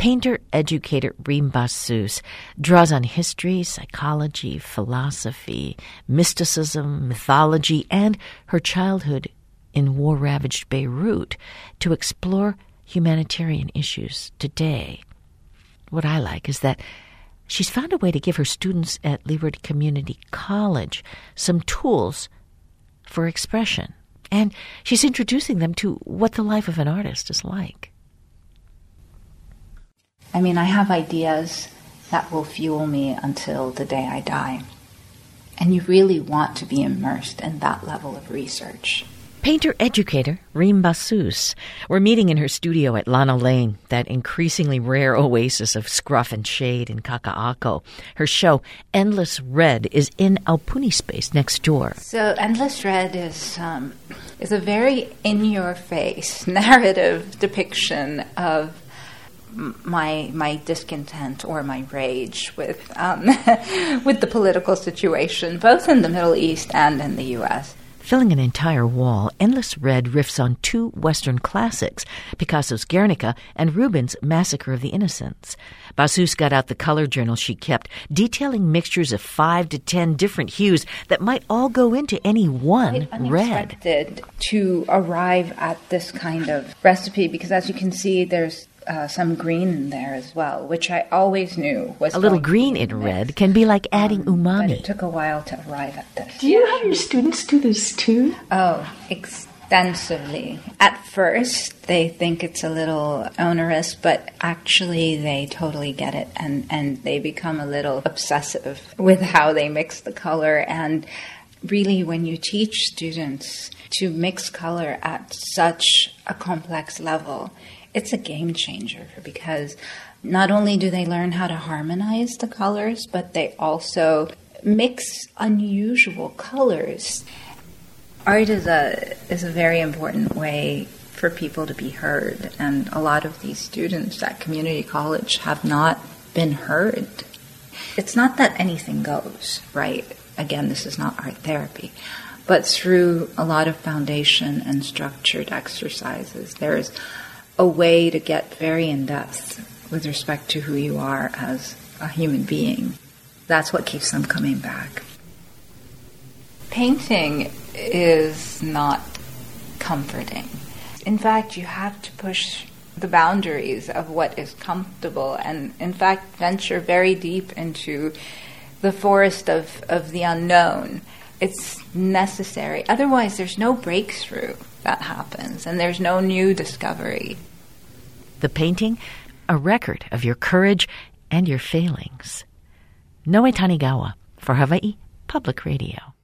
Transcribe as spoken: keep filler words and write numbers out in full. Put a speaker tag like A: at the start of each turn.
A: painter-educator Reem Bassoos draws on history, psychology, philosophy, mysticism, mythology, and her childhood in war-ravaged Beirut to explore humanitarian issues today. What I like is that she's found a way to give her students at Leeward Community College some tools for expression, and she's introducing them to what the life of an artist is like.
B: I mean, I have ideas that will fuel me until the day I die. And you really want to be immersed in that level of research.
A: Painter-educator Reem Bassoos. We're meeting in her studio at Lana Lane, that increasingly rare oasis of scruff and shade in Kaka'ako. Her show, Endless Red, is in Aupuni Space next door.
B: So Endless Red is um, is a very in-your-face narrative depiction of my my discontent or my rage with um, with the political situation, both in the Middle East and in the U S.
A: Filling an entire wall, Endless Red riffs on two Western classics, Picasso's Guernica and Rubens' Massacre of the Innocents. Bassoos got out the color journal she kept, detailing mixtures of five to ten different hues that might all go into any one
B: Quite
A: red.
B: Unexpected to arrive at this kind of recipe, because as you can see, there's Uh, some green in there as well, which I always knew was
A: a little green in red can be like adding
B: um,
A: umami.
B: But it took a while to arrive at this.
C: Do you have your students do this too?
B: Oh, extensively. At first, they think it's a little onerous, but actually they totally get it, and, and they become a little obsessive with how they mix the color. And really, when you teach students to mix color at such a complex level, it's a game changer, because not only do they learn how to harmonize the colors, but they also mix unusual colors. Art is a is a very important way for people to be heard, and a lot of these students at community college have not been heard. It's not that anything goes, right? Again, this is not art therapy. But through a lot of foundation and structured exercises, there's a way to get very in-depth with respect to who you are as a human being. That's what keeps them coming back. Painting is not comforting. In fact, you have to push the boundaries of what is comfortable and, in fact, venture very deep into the forest of, of the unknown. It's necessary. Otherwise, there's no breakthrough that happens, and there's no new discovery.
A: The painting, a record of your courage and your failings. Noe Tanigawa for Hawaii Public Radio.